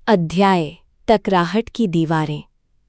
अध्याय टकराहट की दीवारें।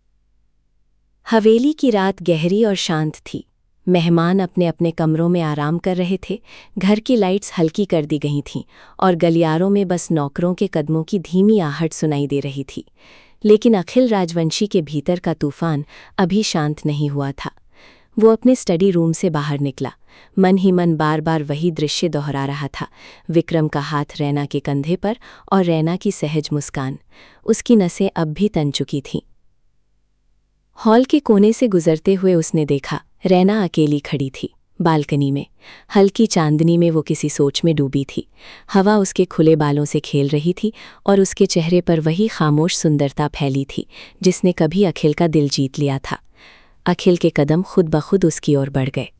हवेली की रात गहरी और शांत थी। मेहमान अपने अपने कमरों में आराम कर रहे थे। घर की लाइट्स हल्की कर दी गई थीं और गलियारों में बस नौकरों के कदमों की धीमी आहट सुनाई दे रही थी। लेकिन अखिल राजवंशी के भीतर का तूफान अभी शांत नहीं हुआ था। वो अपने स्टडी रूम से बाहर निकला। मन ही मन बार बार वही दृश्य दोहरा रहा था। विक्रम का हाथ रैना के कंधे पर और रैना की सहज मुस्कान। उसकी नसें अब भी तन चुकी थीं। हॉल के कोने से गुजरते हुए उसने देखा, रैना अकेली खड़ी थी बालकनी में। हल्की चांदनी में वो किसी सोच में डूबी थी। हवा उसके खुले बालों से खेल रही थी और उसके चेहरे पर वही खामोश सुंदरता फैली थी जिसने कभी अखिल का दिल जीत लिया था। अखिल के कदम खुद ब खुद उसकी ओर बढ़ गए।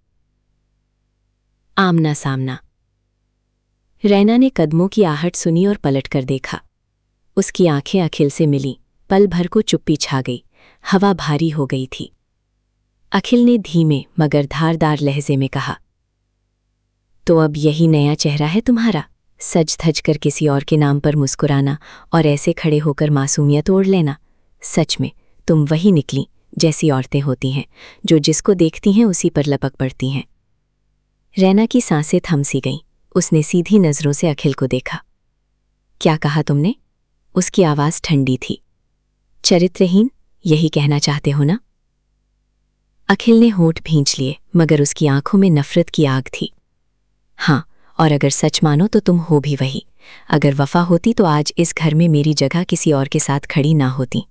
आमना सामना। रैना ने कदमों की आहट सुनी और पलट कर देखा। उसकी आंखें अखिल से मिलीं। पल भर को चुप्पी छा गई। हवा भारी हो गई थी। अखिल ने धीमे मगर धारदार लहजे में कहा, तो अब यही नया चेहरा है तुम्हारा? सज धज कर किसी और के नाम पर मुस्कुराना और ऐसे खड़े होकर मासूमियत ओढ़ लेना। सच में तुम वही निकली जैसी औरतें होती हैं, जो जिसको देखती हैं उसी पर लपक पड़ती हैं। रैना की सांसें थम सी गईं। उसने सीधी नजरों से अखिल को देखा। क्या कहा तुमने? उसकी आवाज ठंडी थी। चरित्रहीन, यही कहना चाहते हो ना? अखिल ने होंठ भींच लिए मगर उसकी आंखों में नफरत की आग थी। हाँ, और अगर सच मानो तो तुम हो भी वही। अगर वफा होती तो आज इस घर में मेरी जगह किसी और के साथ खड़ी ना होती।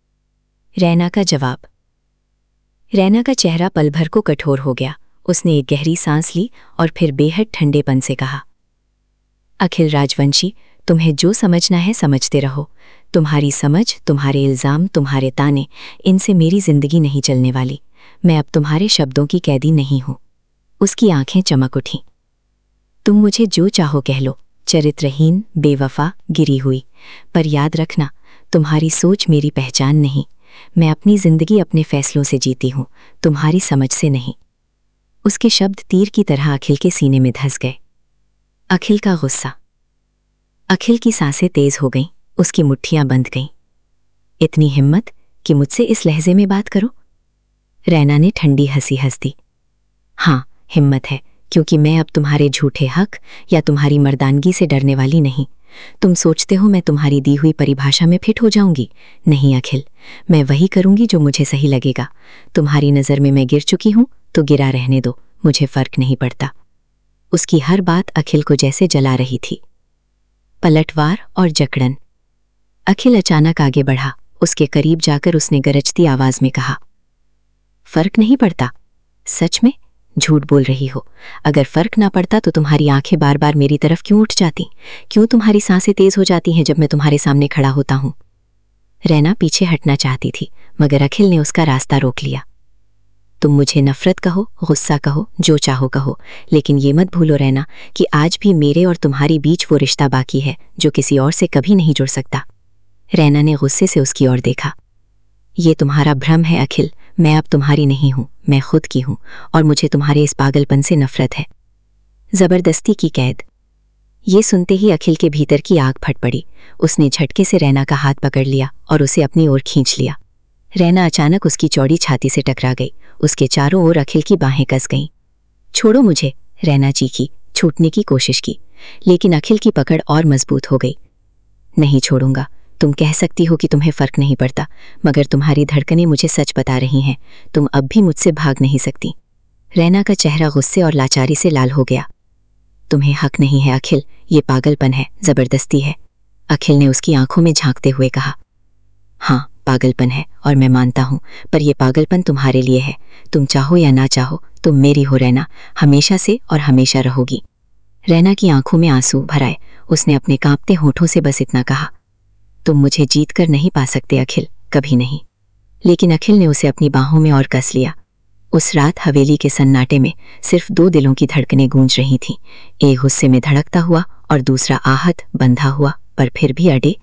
रैना का जवाब। रैना का चेहरा पल भर को कठोर हो गया। उसने एक गहरी सांस ली और फिर बेहद ठंडेपन से कहा, अखिल राजवंशी, तुम्हें जो समझना है समझते रहो। तुम्हारी समझ, तुम्हारे इल्जाम, तुम्हारे ताने, इनसे मेरी जिंदगी नहीं चलने वाली। मैं अब तुम्हारे शब्दों की कैदी नहीं हूं। उसकी आंखें चमक उठीं। तुम मुझे जो चाहो कह लो, चरित्रहीन, बेवफा, गिरी हुई, पर याद रखना, तुम्हारी सोच मेरी पहचान नहीं। मैं अपनी जिंदगी अपने फैसलों से जीती हूं, तुम्हारी समझ से नहीं। उसके शब्द तीर की तरह अखिल के सीने में धंस गए। अखिल का गुस्सा। अखिल की सांसें तेज हो गईं। उसकी मुट्ठियां बंध गईं। इतनी हिम्मत कि मुझसे इस लहजे में बात करो? रैना ने ठंडी हंसी हंस दी। हाँ, हिम्मत है, क्योंकि मैं अब तुम्हारे झूठे हक या तुम्हारी मर्दानगी से डरने वाली नहीं। तुम सोचते हो मैं तुम्हारी दी हुई परिभाषा में फिट हो जाऊंगी? नहीं अखिल, मैं वही करूंगी जो मुझे सही लगेगा। तुम्हारी नज़र में मैं गिर चुकी हूं तो गिरा रहने दो, मुझे फर्क नहीं पड़ता। उसकी हर बात अखिल को जैसे जला रही थी। पलटवार और जकड़न। अखिल अचानक आगे बढ़ा। उसके करीब जाकर उसने गरजती आवाज में कहा, फर्क नहीं पड़ता? सच में? झूठ बोल रही हो। अगर फर्क ना पड़ता तो तुम्हारी आंखें बार बार मेरी तरफ क्यों उठ जाती? क्यों तुम्हारी सांसें तेज हो जाती हैं जब मैं तुम्हारे सामने खड़ा होता हूं? रैना पीछे हटना चाहती थी मगर अखिल ने उसका रास्ता रोक लिया। तुम मुझे नफरत कहो, गुस्सा कहो, जो चाहो कहो, लेकिन ये मत भूलो रैना कि आज भी मेरे और तुम्हारी बीच वो रिश्ता बाकी है जो किसी और से कभी नहीं जुड़ सकता। रैना ने गुस्से से उसकी ओर देखा। ये तुम्हारा भ्रम है अखिल, मैं अब तुम्हारी नहीं हूं, मैं खुद की हूं और मुझे तुम्हारे इस पागलपन से नफरत है। जबरदस्ती की कैद। ये सुनते ही अखिल के भीतर की आग फट पड़ी। उसने झटके से रैना का हाथ पकड़ लिया और उसे अपनी ओर खींच लिया। रैना अचानक उसकी चौड़ी छाती से टकरा गई। उसके चारों ओर अखिल की बाहें कस गईं। छोड़ो मुझे, रैना चीखी, छूटने की कोशिश की, लेकिन अखिल की पकड़ और मजबूत हो गई। नहीं छोड़ूंगा। तुम कह सकती हो कि तुम्हें फर्क नहीं पड़ता, मगर तुम्हारी धड़कनें मुझे सच बता रही हैं। तुम अब भी मुझसे भाग नहीं सकती। रैना का चेहरा गुस्से और लाचारी से लाल हो गया। तुम्हें हक नहीं है अखिल, ये पागलपन है, जबरदस्ती है। अखिल ने उसकी आंखों में झांकते हुए कहा, हाँ, पागलपन है और मैं मानता हूं, पर यह पागलपन तुम्हारे लिए है। तुम चाहो या ना चाहो, तुम मेरी हो रैना, हमेशा से और हमेशा रहोगी। रैना की आंखों में आंसू भर आए। उसने अपने कांपते होठों से बस इतना कहा, तुम मुझे जीत कर नहीं पा सकते अखिल, कभी नहीं। लेकिन अखिल ने उसे अपनी बाहों में और कस लिया। उस रात हवेली के सन्नाटे में सिर्फ दो दिलों की धड़कनें गूंज रही थीं, एक गुस्से में धड़कता हुआ और दूसरा आहत, बंधा हुआ पर फिर भी अड़े